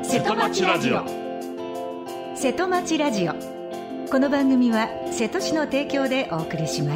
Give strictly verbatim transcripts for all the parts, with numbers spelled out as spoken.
瀬戸町ラジオ。 瀬戸町ラジオ。この番組は瀬戸市の提供でお送りします。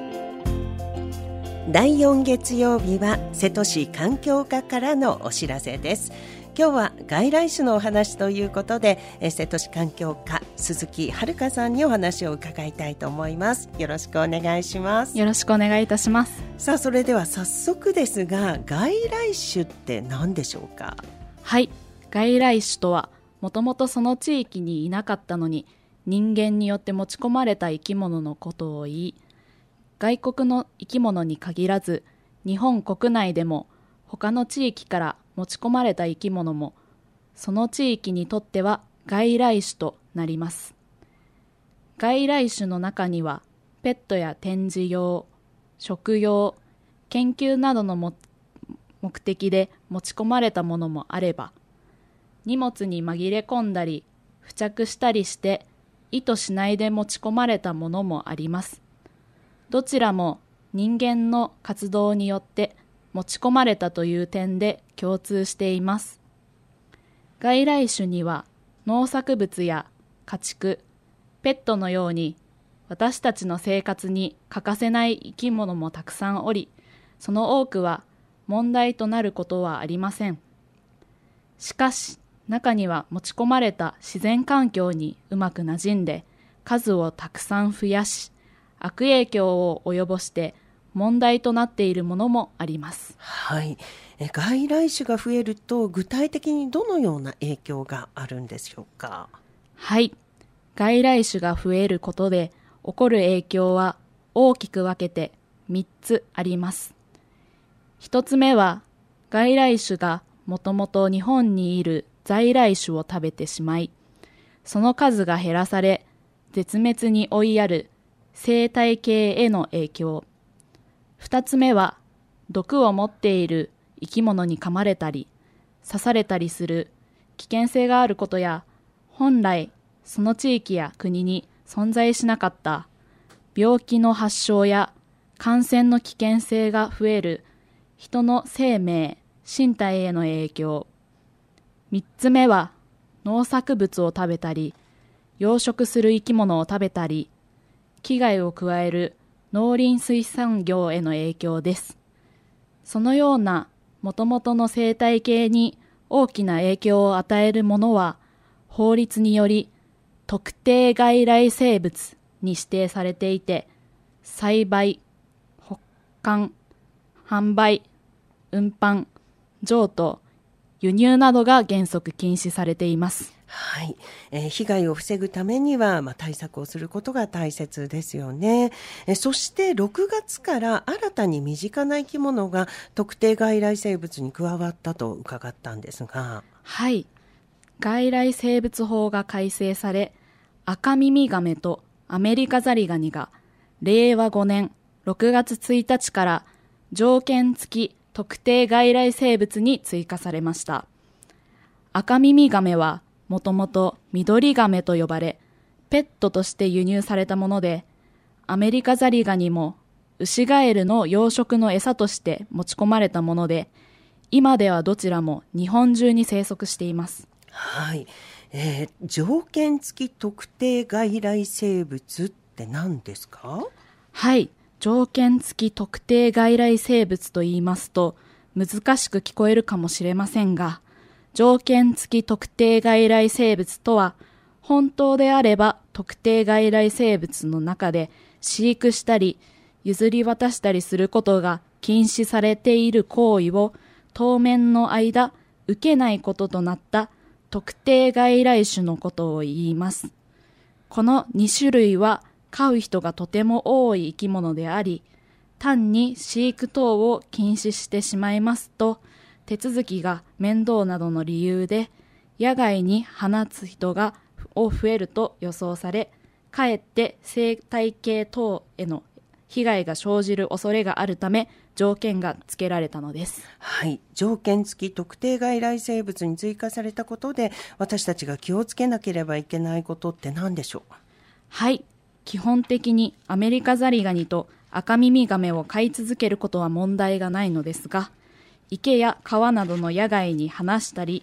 だいよん月曜日は瀬戸市環境課からのお知らせです。今日は外来種のお話ということで、瀬戸市環境課鈴木遥さんにお話を伺いたいと思います。よろしくお願いします。 よろしくお願いいたします。 さあ、それでは早速ですが、外来種って何でしょうか？ はい、外来種とはもともとその地域にいなかったのに人間によって持ち込まれた生き物のことを言い、外国の生き物に限らず日本国内でも他の地域から持ち込まれた生き物もその地域にとっては外来種となります。外来種の中にはペットや展示用、食用、研究などのも目的で持ち込まれたものもあれば、荷物に紛れ込んだり付着したりして意図しないで持ち込まれたものもあります。どちらも人間の活動によって持ち込まれたという点で共通しています。外来種には農作物や家畜、ペットのように私たちの生活に欠かせない生き物もたくさんおり、その多くは問題となることはありません。しかし、中には持ち込まれた自然環境にうまく馴染んで数をたくさん増やし、悪影響を及ぼして問題となっているものもあります。 はい、え外来種が増えると具体的にどのような影響があるんでしょうか？ はい、外来種が増えることで起こる影響は大きく分けてみっつあります。ひとつめは、外来種がもともと日本にいる在来種を食べてしまい、その数が減らされ絶滅に追いやる生態系への影響。二つ目は、毒を持っている生き物に噛まれたり刺されたりする危険性があることや、本来その地域や国に存在しなかった病気の発症や感染の危険性が増える人の生命、身体への影響。三つ目は、農作物を食べたり養殖する生き物を食べたり危害を加える農林水産業への影響です。そのような元々の生態系に大きな影響を与えるものは、法律により特定外来生物に指定されていて、栽培、保管、販売、運搬、譲渡、輸入などが原則禁止されています。 はい、えー、被害を防ぐためには、まあ、対策をすることが大切ですよね。えー、そしてろくがつから新たに身近な生き物が特定外来生物に加わったと伺ったんですが。 はい、外来生物法が改正され、アカミミガメとアメリカザリガニがれいわごねんろくがつついたちから条件付き特定外来生物に追加されました。アカミミガメはもともとミドリガメと呼ばれ、ペットとして輸入されたもので、アメリカザリガニもウシガエルの養殖の餌として持ち込まれたもので、今ではどちらも日本中に生息しています。 はい、えー、条件付き特定外来生物って何ですか？ はい、条件付き特定外来生物と言いますと難しく聞こえるかもしれませんが、条件付き特定外来生物とは、本当であれば特定外来生物の中で飼育したり譲り渡したりすることが禁止されている行為を当面の間受けないこととなった特定外来種のことを言います。このに種類は飼う人がとても多い生き物であり、単に飼育等を禁止してしまいますと、手続きが面倒などの理由で野外に放つ人がを増えると予想され、かえって生態系等への被害が生じる恐れがあるため条件が付けられたのです。 はい、条件付き特定外来生物に追加されたことで、私たちが気をつけなければいけないことって何でしょう？ はい、基本的にアメリカザリガニとアカミミガメを飼い続けることは問題がないのですが、池や川などの野外に放したり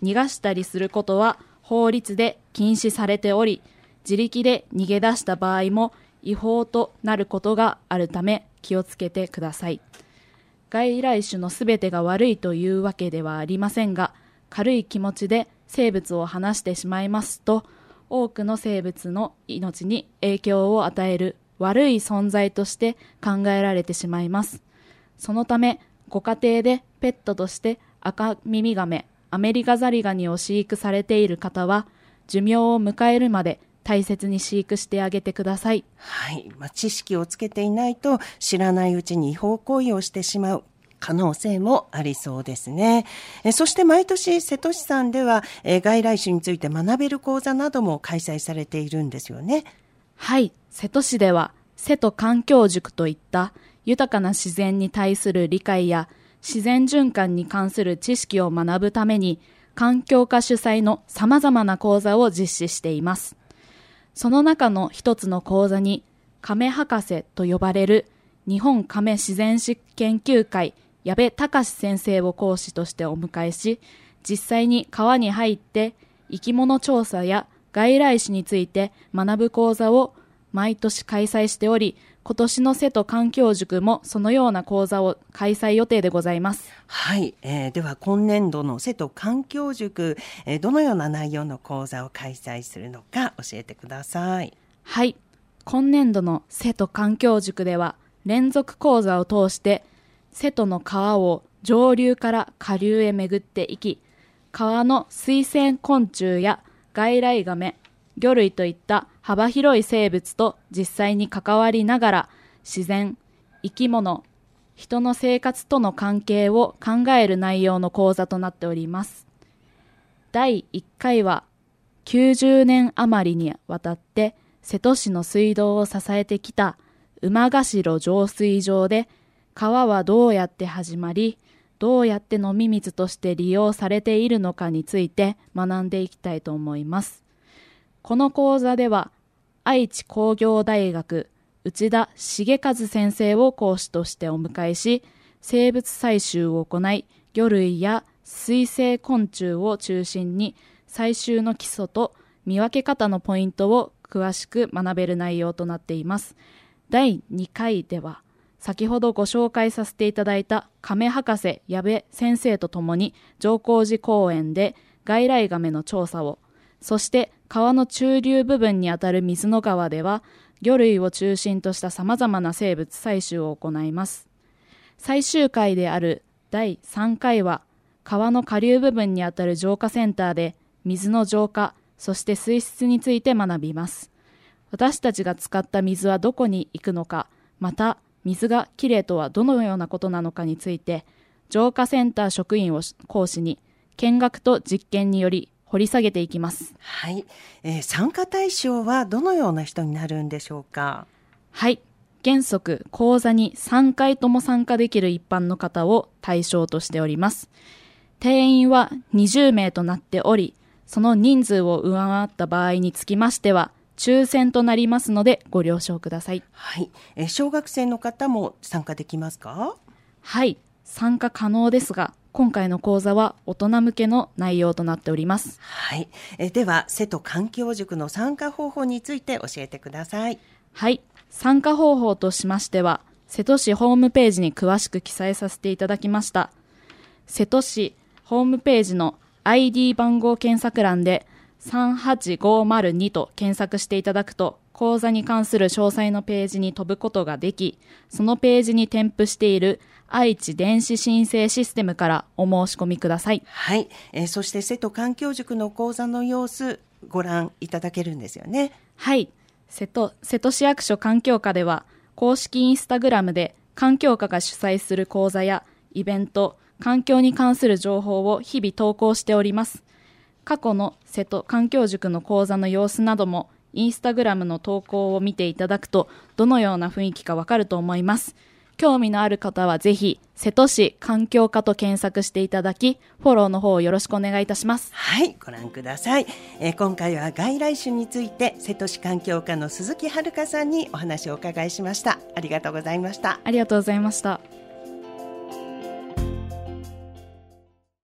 逃がしたりすることは法律で禁止されており、自力で逃げ出した場合も違法となることがあるため気をつけてください。外来種のすべてが悪いというわけではありませんが、軽い気持ちで生物を離してしまいますと、多くの生物の命に影響を与える悪い存在として考えられてしまいます。そのため、ご家庭でペットとしてアカミミガメ、アメリカザリガニを飼育されている方は、寿命を迎えるまで大切に飼育してあげてください。 はい、まあ、知識をつけていないと知らないうちに違法行為をしてしまう可能性もありそうですね。えそして毎年瀬戸市さんではえ外来種について学べる講座なども開催されているんですよね。 はい、瀬戸市では瀬戸環境塾といった豊かな自然に対する理解や自然循環に関する知識を学ぶために環境課主催のさまざまな講座を実施しています。その中の一つの講座に亀博士と呼ばれる日本亀自然史研究会矢部隆先生を講師としてお迎えし、実際に川に入って生き物調査や外来種について学ぶ講座を毎年開催しており、今年の瀬戸環境塾もそのような講座を開催予定でございます。 はい、えー、では今年度の瀬戸環境塾、えー、どのような内容の講座を開催するのか教えてください。 はい、今年度の瀬戸環境塾では連続講座を通して瀬戸の川を上流から下流へ巡っていき、川の水生昆虫や外来ガメ、魚類といった幅広い生物と実際に関わりながら自然、生き物、人の生活との関係を考える内容の講座となっております。だいいっかいはきゅうじゅうねん余りにわたって瀬戸市の水道を支えてきた馬頭浄水場で川はどうやって始まり、どうやって飲み水として利用されているのかについて学んでいきたいと思います。この講座では、愛知工業大学内田重和先生を講師としてお迎えし、生物採集を行い、魚類や水生昆虫を中心に採集の基礎と見分け方のポイントを詳しく学べる内容となっています。だいにかいでは、先ほどご紹介させていただいた亀博士矢部先生とともに上皇寺公園で外来ガメの調査を、そして川の中流部分にあたる水の川では魚類を中心としたさまざまな生物採集を行います。最終回であるだいさんかいは川の下流部分にあたる浄化センターで水の浄化、そして水質について学びます。私たちが使った水はどこに行くのか、また水がきれいとはどのようなことなのかについて、浄化センター職員を講師に見学と実験により掘り下げていきます。 はい、えー、参加対象はどのような人になるんでしょうか。 はい、原則講座にさんかいとも参加できる一般の方を対象としております。定員はにじゅうめいとなっており、その人数を上回った場合につきましては抽選となりますのでご了承ください。 はい、えー、小学生の方も参加できますか。 はい、参加可能ですが、今回の講座は大人向けの内容となっております。 はい、えー、では瀬戸環境塾の参加方法について教えてください。 はい、参加方法としましては瀬戸市ホームページに詳しく記載させていただきました。瀬戸市ホームページの アイディー 番号検索欄でさんはちごまるにと検索していただくと講座に関する詳細のページに飛ぶことができ、そのページに添付している愛知電子申請システムからお申し込みください。 はい、えー、そして瀬戸環境塾の講座の様子ご覧いただけるんですよね。 はい、瀬戸、瀬戸市役所環境課では公式インスタグラムで環境課が主催する講座やイベント、環境に関する情報を日々投稿しております。過去の瀬戸環境塾の講座の様子などもインスタグラムの投稿を見ていただくとどのような雰囲気かわかると思います。興味のある方はぜひ瀬戸市環境課と検索していただき、フォローの方をよろしくお願いいたします。 はい、ご覧ください。えー、今回は外来種について瀬戸市環境課の鈴木遥さんにお話をお伺いしました。ありがとうございました。 ありがとうございました。